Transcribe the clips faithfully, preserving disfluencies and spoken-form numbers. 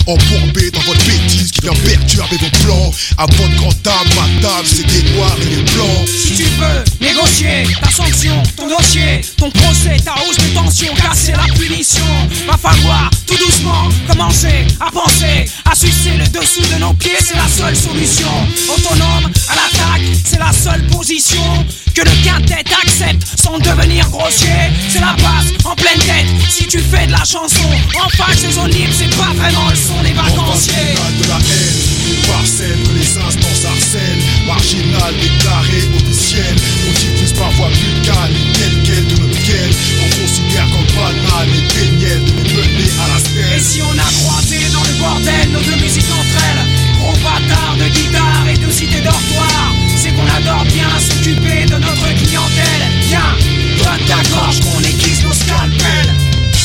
embourbés dans votre bêtise qui vient perturber vos plans. À votre grande table, ma table, c'est des noirs et des blancs. Si tu veux négocier ta sanction, ton dossier, ton procès, ta hausse de tension, casser la punition, va falloir tout doucement commencer à penser, à sucer le dessous de nos pieds, c'est la seule solution. Autonome à l'attaque, c'est la seule position que le quintet accepte sans devenir grossier. C'est la base en pleine tête. Si tu fais de la chanson en face des zones libres, c'est pas vraiment le son des vacanciers. De la haine, une parcelle que les instances harcèlent, marginal, déclaré, officiel. On diffuse par voie vulgale, telle quelle de notre gueule. On considère comme banal les beignets de nous mener à la stèle. Et si on a croisé dans le bordel nos deux musiques entre elles, gros bâtard de guitare et de cité dortoir, c'est qu'on adore bien s'occuper de notre clientèle. Viens, donne ta gorge qu'on aiguise nos scalpels.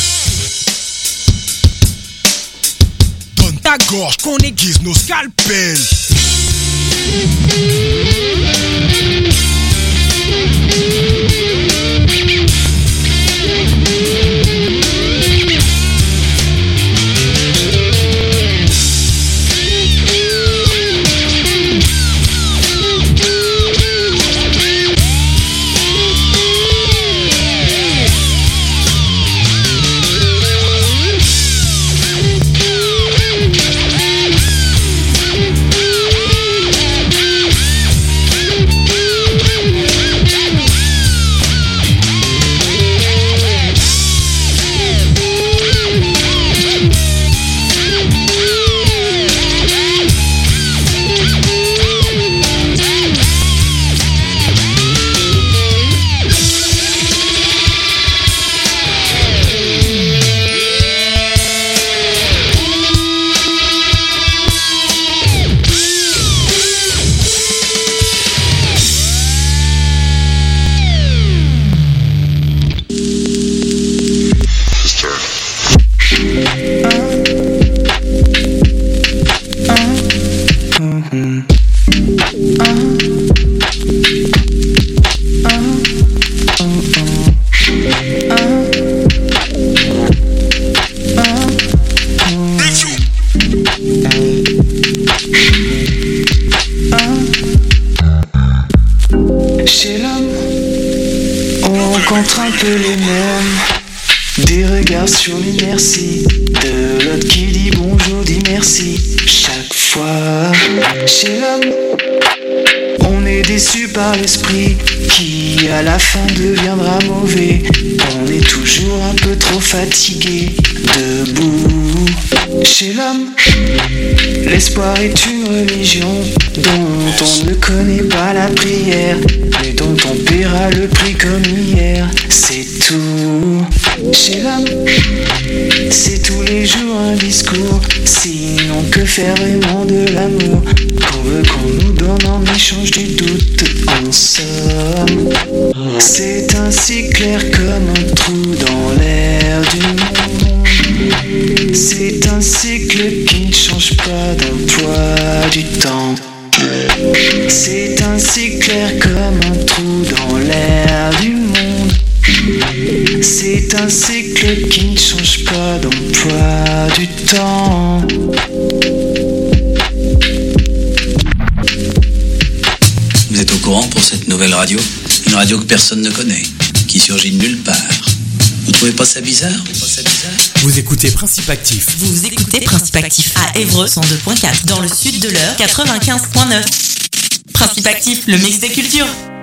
Donne ta gorge qu'on aiguise nos scalpels. Chez l'homme, on rencontre un peu les mêmes. Des regards sur l'inertie de l'autre qui dit bonjour, dit merci. Chaque fois, chez l'homme, on est déçu par l'esprit qui à la fin deviendra mauvais. On est toujours un peu trop fatigué, debout. Chez l'homme, l'espoir est une religion dont on ne connaît pas la prière, mais dont on paiera le prix comme hier. C'est tout. Chez l'homme, c'est tous les jours un discours. Sinon que faire vraiment de l'amour qu'on veut qu'on nous donne en échange du doute. En somme, c'est ainsi clair comme un trou dans l'air du monde. C'est un cycle qui ne change pas d'emploi du temps. C'est ainsi clair comme un trou dans l'air du monde. C'est un cycle qui ne change pas d'emploi du temps. Vous êtes au courant pour cette nouvelle radio? Une radio que personne ne connaît, qui surgit de nulle part. Vous trouvez pas ça bizarre? Vous, pas ça bizarre Vous écoutez Principe Actif. Vous écoutez Principe Actif à Évreux cent deux point quatre, dans le sud de l'Eure quatre-vingt-quinze point neuf. Principe Actif, le mix des cultures.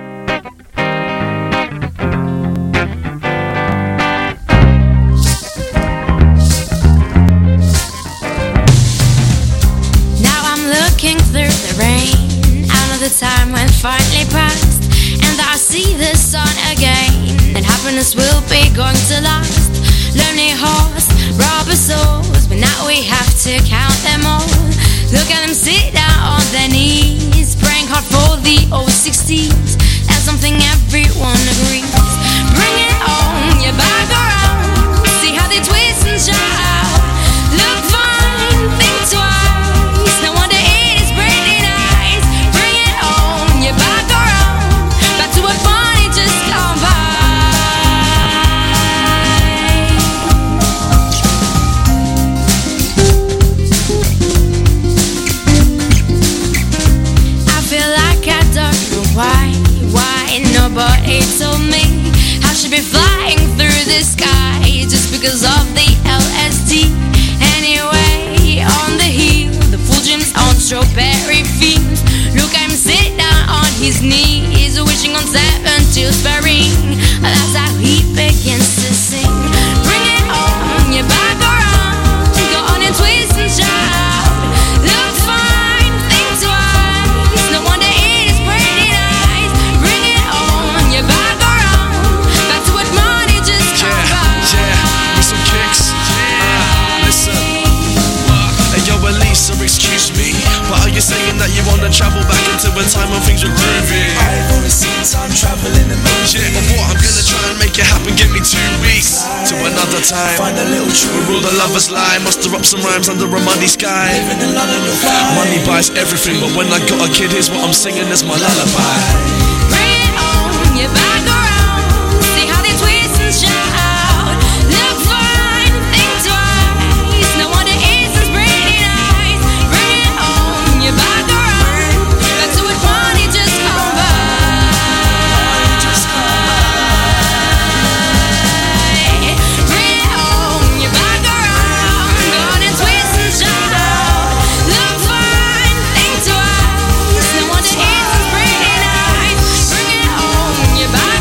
The time when finally passed, and I see the sun again, and happiness will be going to last. Lonely hearts, robber souls, but now we have to count them all. Look at them sit down on their knees, praying hard for the old sixties. That's something everyone agrees. Bring it on, you're back around. See how they twist and shout. Look fine, think twice. No wonder it is pretty nice. Bring it on, you're back around. Back to what funny just gone by. travel back into a time when things were groovy. I've only seen time traveling in movies. Yeah, but what, I'm gonna try and make it happen. Give me two weeks to another time. Find a little truth where all the lovers lie. Muster up some rhymes under a muddy sky. Living in London, you'll find money buys everything, but when I got a kid, here's what I'm singing as my lullaby. Bring it on, you're back around. See how they twist and shout. Look fine, think twice. No wonder it's pretty nice. Bring it on, you're back around. Back to it, money just come by. Just come by. Bring it on, you're back around. Go on and twist and shout. Look fine, think twice. No wonder it's pretty nice. Bring it on, you're back.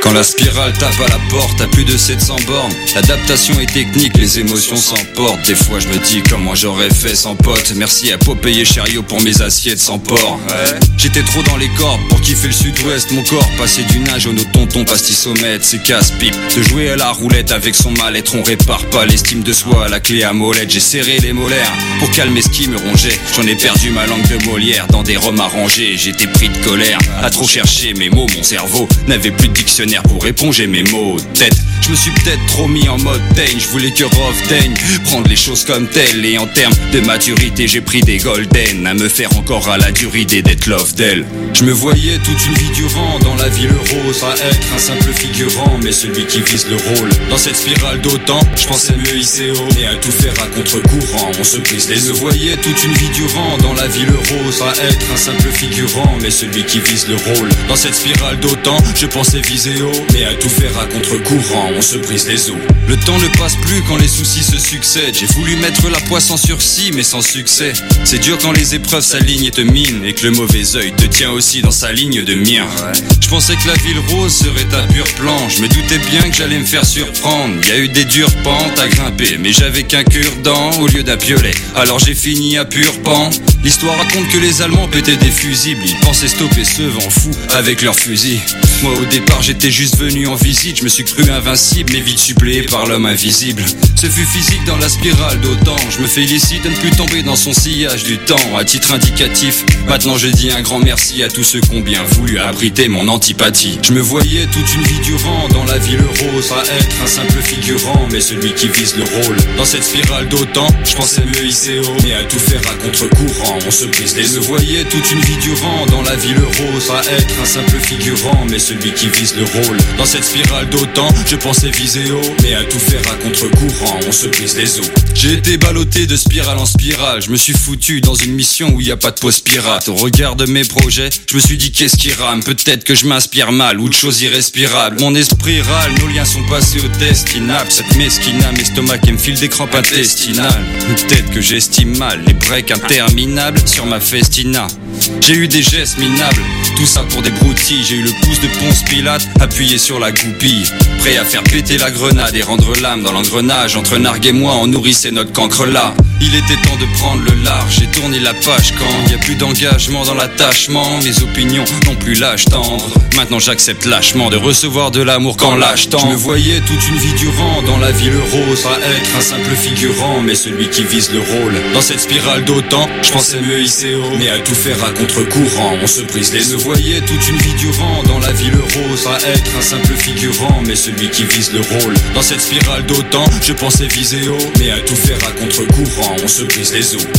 Quand la spirale tape à la porte à plus de sept cents bornes, l'adaptation est technique, les émotions s'emportent. Des fois je me dis comment j'aurais fait sans pote. Merci à Popeye et Chariot pour mes assiettes sans porc. Ouais. J'étais trop dans les cordes pour kiffer le sud-ouest. Mon corps passé du nage au tonton pastissomètre. C'est casse-pipe de jouer à la roulette avec son mal-être. On répare pas l'estime de soi à la clé à molette. J'ai serré les molaires pour calmer ce qui me rongeait. J'en ai perdu ma langue de Molière dans des roms arrangés. J'étais pris de colère à trop chercher mes mots. Mon cerveau n'avait plus de dictionnaire pour éponger mes mots de tête. Je me suis peut-être trop mis en mode daigne. Je voulais que Rof daigne prendre les choses comme telles. Et en termes de maturité j'ai pris des golden à me faire encore à la dure idée d'être love d'elle. Je me voyais toute une vie durant dans la ville rose à être un simple figurant, mais celui qui vise le rôle. Dans cette spirale d'autant, je pensais me hisser haut, mais à tout faire à contre-courant, on se brise les os. Je voyais toute une vie durant dans la ville rose à être un simple figurant, mais celui qui vise le rôle. Dans cette spirale d'autant, je pensais viser haut, mais à tout faire à contre-courant, on se brise les os. Le temps ne passe plus quand les soucis se succèdent. J'ai voulu mettre la poisse en sursis, mais sans succès. C'est dur quand les épreuves s'alignent et te minent, et que le mauvais œil te tient aussi dans sa ligne de mire. Je pensais que la ville rose serait un pur plan. Je me doutais bien que j'allais me faire surprendre. Y a eu des dures pentes à grimper, mais j'avais qu'un cure-dent au lieu d'un piolet. Alors j'ai fini à pur pan. L'histoire raconte que les Allemands pétaient des fusibles. Ils pensaient stopper ce vent fou avec leurs fusils. Moi au départ j'étais juste venu en visite. Je me suis cru invincible, mais vite suppléé par l'homme invisible. Ce fut physique dans la spirale d'autant. Je me félicite de ne plus tomber dans son sillage du temps. À titre indicatif, maintenant je dis un grand merci à tous ceux qui ont bien voulu abriter mon antipathie. Je me voyais toute une vie durant dans la ville rose à être un simple figurant, mais celui qui vise le rôle. Dans cette spirale d'autant, je pensais me hisser haut, mais à tout faire à contre-courant, on se brise les os. Je me voyais toute une vie durant dans la ville rose à être un simple figurant, mais celui qui vise le rôle. Dans cette spirale d'autant, je pensais viser haut, mais à tout faire à contre-courant, on se brise les os. J'ai été ballotté de spirale en spirale. Je me suis foutu dans une mission où y a pas de pause pirate. Au regard de mes projets, je me suis dit qu'est-ce qui rame. Peut-être que je m'inspire mal ou de choses irrespirables. Mon esprit râle, nos liens sont passés au destinable. Cette mesquina, mes estomacs et me file des crampes intestinales. Peut-être que j'estime mal les breaks interminables sur ma festina. J'ai eu des gestes minables, tout ça pour des broutilles. J'ai eu le pouce de Ponce Pilate appuyé sur la goupille, prêt à faire péter la grenade et rendre l'âme dans l'engrenage. Entre Nargue et moi on nourrissait notre cancre là. Il était temps de prendre le large, j'ai tourné la page quand y a plus d'engagement dans l'attachement. Mes opinions n'ont plus l'âge tendre. Maintenant j'accepte lâchement de recevoir de l'amour quand lâche tant. Je me voyais toute une vie durant dans la ville rose à être un simple figurant, mais celui qui vise le rôle. Dans cette spirale d'autant, je pensais me hisser haut, mais à tout faire à contre-courant, on se brise les os. Je me voyais toute une vie durant dans la ville rose à être un simple figurant, mais celui qui vise le rôle. Dans cette spirale d'autant, je pensais viser haut, mais à tout faire à contre-courant, on se brise les os.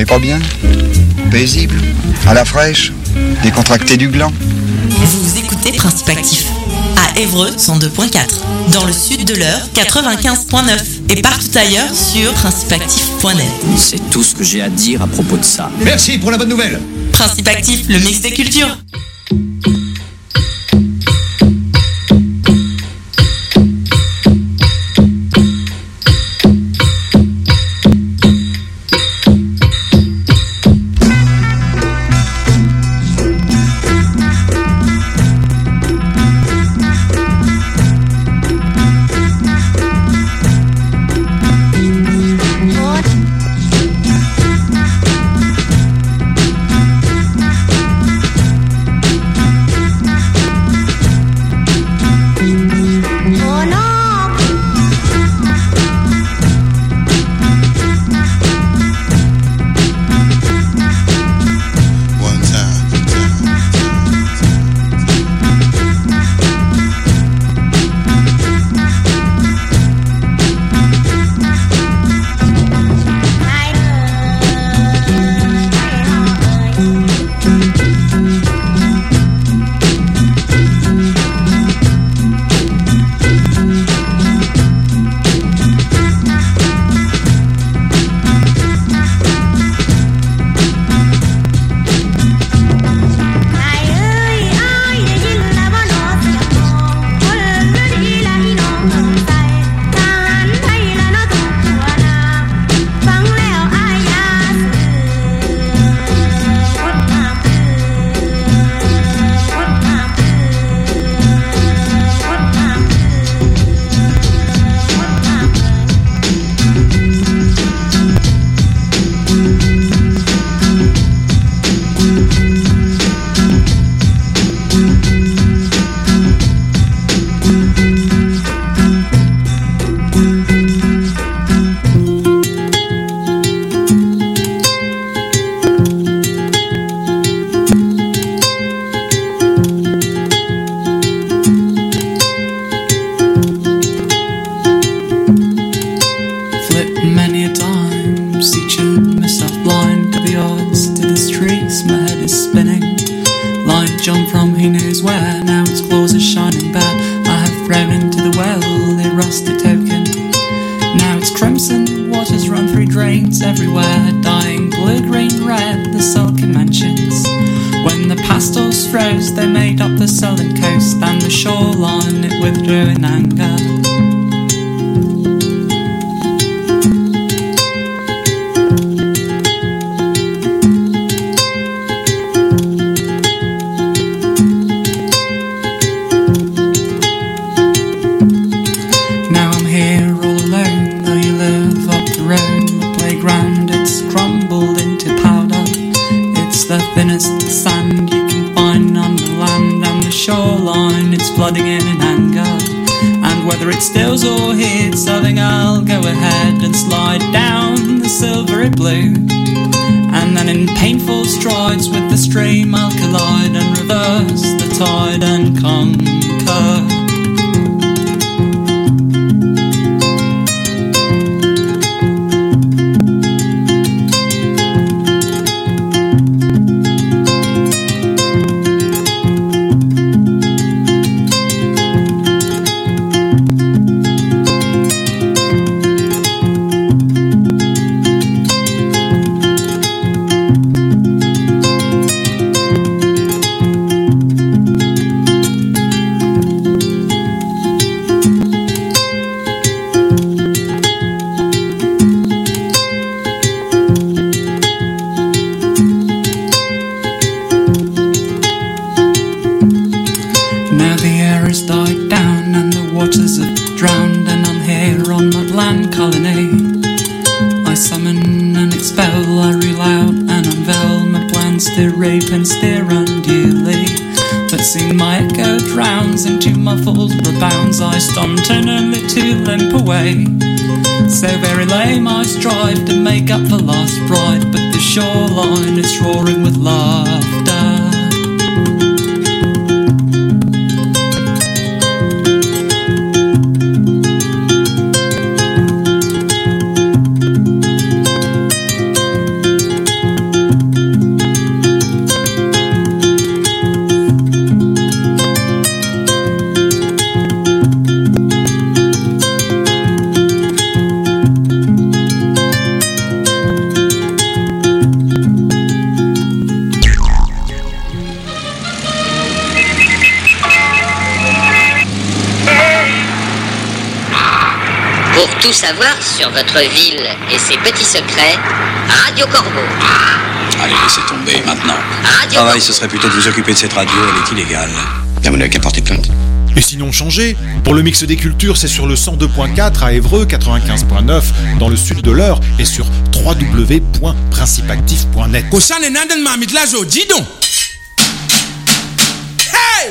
est pas bien? Paisible, à la fraîche, décontracté du gland. Vous écoutez Principe Actif à Évreux cent deux point quatre, dans le sud de l'Eure quatre-vingt-quinze point neuf et partout ailleurs sur principe actif point net. C'est tout ce que j'ai à dire à propos de ça. Merci pour la bonne nouvelle. Principe Actif, le mix des cultures. So very lame I strive to make up for lost pride, but the shoreline is roaring with laughter. Tout savoir sur votre ville et ses petits secrets, Radio Corbeau. Allez, laissez tomber maintenant. Radio Travail, ce serait plutôt de vous occuper de cette radio, elle est illégale. Bien, vous n'avez qu'à porter plainte. Et sinon changez. Pour le mix des cultures, c'est sur le cent deux point quatre à Évreux, quatre-vingt-quinze point neuf dans le sud de l'Eure et sur w w w point principactif point net. Hey!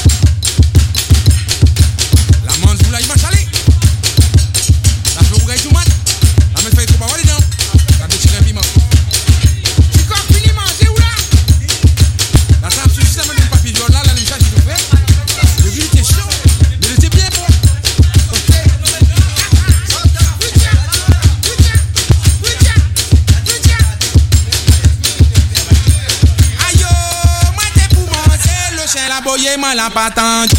La manche vous l'a imachali. La feu vous gagne tout mat. La me fait tout pas dedans. La bête tire piment. Tu crois fini manger ou là? La table sur le système de papier jaune là, la limite du fait. Le vide était chaud, mais il était bien bon. Ok. Aïe yo, moi t'es pour manger le chien la boye moi la pas attendu.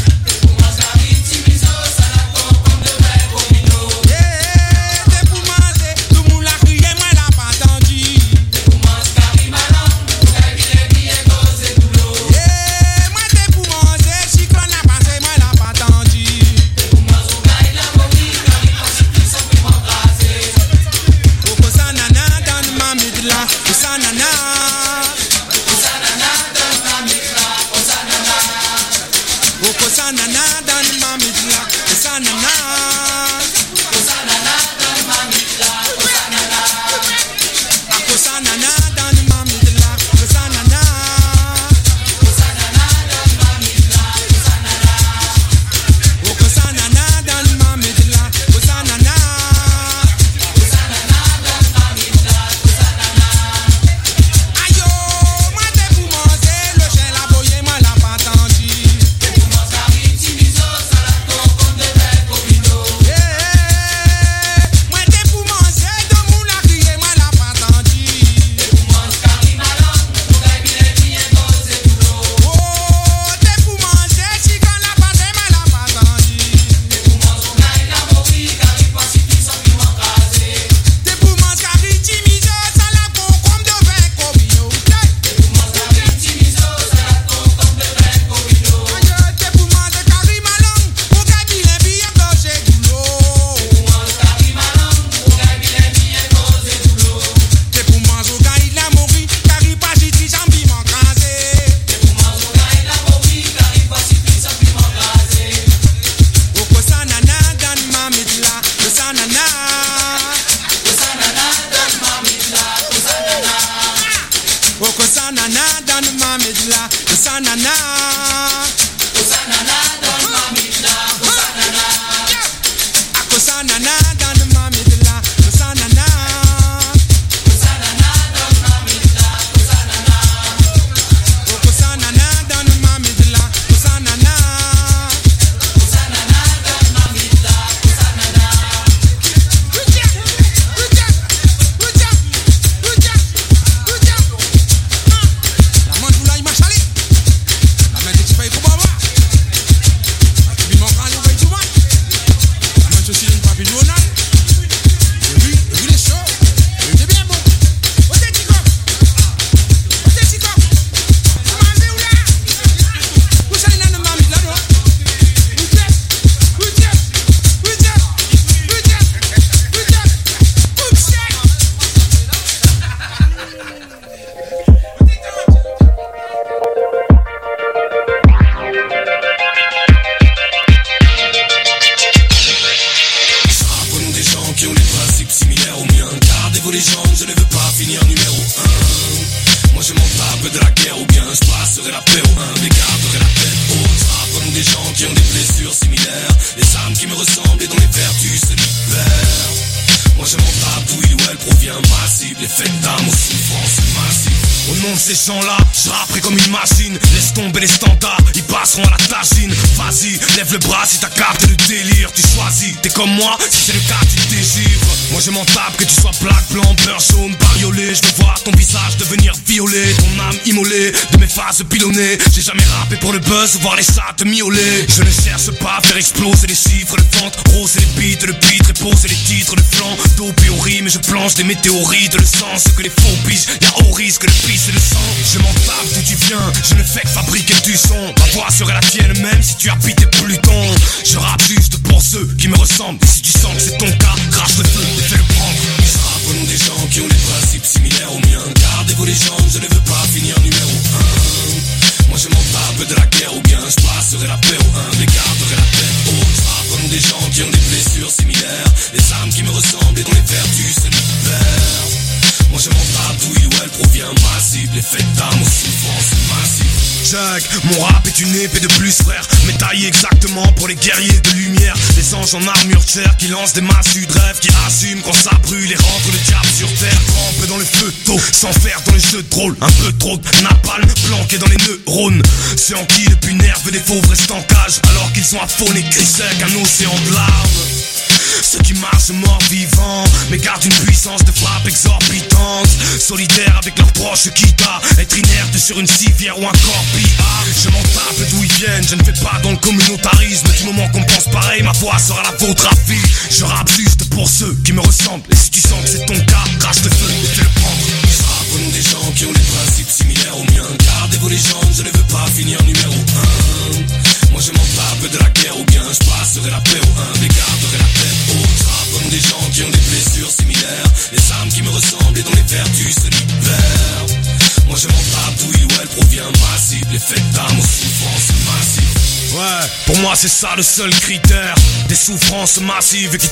Lève le bras si t'as capté le délire. Tu choisis, t'es comme moi, si c'est le cas tu te dégivres. Moi je m'en tape que tu sois black, blanc, beurre, jaune, bariolé. Je veux voir ton visage devenir violet. Ton âme immolé de mes phases pilonnées. J'ai jamais rappé pour le buzz, voir les sacs miauler. Je ne cherche pas à faire exploser les chiffres, le ventre, roser les beats, le beat, reposer les titres, le flanc, dopé au rime et je planche des météorites, le sang, ce que les faux pigent, y'a au risque le pisse et le sang. Je m'en tape d'où tu viens, je ne fais que fabriquer du son. Ma voix serait la tienne même si tu habitais Pluton. Je rappe juste pour ceux qui me ressemblent. Et si tu sens que c'est ton cas, crache le feu et fais le prendre. Je rappe au nom des gens qui ont des principes similaires aux miens. Gardez vos légendes, je ne veux pas finir numéro un. Moi je m'en tape de la guerre ou bien je passerai la paix au un. Dégarderai la tête haute. Je rappe au nom des gens qui ont des blessures similaires, des âmes qui me ressemblent et dont les vertus se libèrent. Moi je m'en tape d'où il ou elle provient, ma cible, l'effet d'âme aux souffrances massives. Jack, mon rap est une épée de plus frère, mais taillé exactement pour les guerriers de lumière. Des anges en armure de chair qui lancent des massues de rêve, qui assument quand ça brûle et rentrent le diable sur terre. Trempe dans le feu tôt, sans faire dans les jeux de rôle. Un peu trop de napalm planqué dans les neurones. Ceux en qui le plus nerveux des fauves restent en cage, alors qu'ils sont affonés, gris sec, un océan de larmes. Ceux qui marchent morts vivants, mais gardent une puissance de frappe exorbitante. Solidaires avec leurs proches, quitte à être inerte sur une civière ou un corbillard. Je m'en tape d'où ils viennent, je ne fais pas dans le communautarisme. Du moment qu'on pense pareil, ma voix sera la vôtre à vie. Je rappe juste pour ceux qui me ressemblent. Et si tu sens que c'est ton cas, crache le feu et fais le prendre. Je rappe au nom des gens qui ont des principes similaires aux miens. Gardez vos légendes, je ne veux pas finir numéro un. Moi je m'en tape de la guerre ou bien je passerai la paix au un. Dégarderai la tête haute. Je rappe au nom des gens qui ont des blessures similaires, des âmes qui me ressemblent et dont les vertus se libèrent. Moi je m'en tape d'où il ou elle provient, ma cible, l'effet d'âme aux souffrances massives. Ouais, pour moi c'est ça le seul critère. Des souffrances massives qui